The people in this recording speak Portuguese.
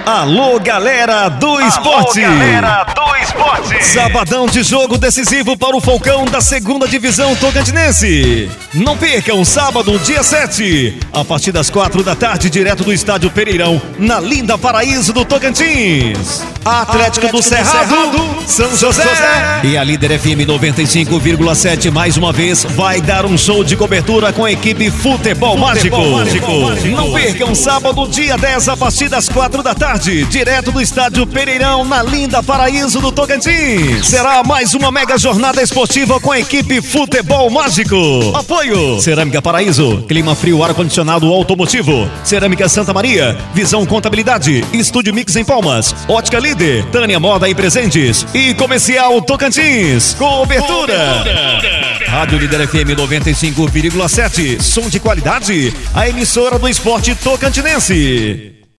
Alô, galera do esporte! Alô, galera do esporte! Sabadão de jogo decisivo para o Falcão da 2ª Divisão Tocantinense. Não percam, sábado, dia 7, a partir das 4 da tarde, direto do Estádio Pereirão, na linda Paraíso do Tocantins. Atlético do Cerrado, São José. E a Líder FM 95,7 mais uma vez vai dar um show de cobertura com a equipe Futebol Mágico. Não percam, sábado, dia 10, a partir das 4 da tarde, direto do Estádio Pereirão, na linda Paraíso do Tocantins. Será mais uma mega jornada esportiva com a equipe Futebol Mágico. Apoio: Cerâmica Paraíso, clima frio, ar-condicionado automotivo. Cerâmica Santa Maria, Visão Contabilidade, Estúdio Mix em Palmas, Ótica Líder, Tânia Moda e Presentes e Comercial Tocantins. Cobertura. Rádio Líder FM 95,7, som de qualidade, a emissora do esporte tocantinense.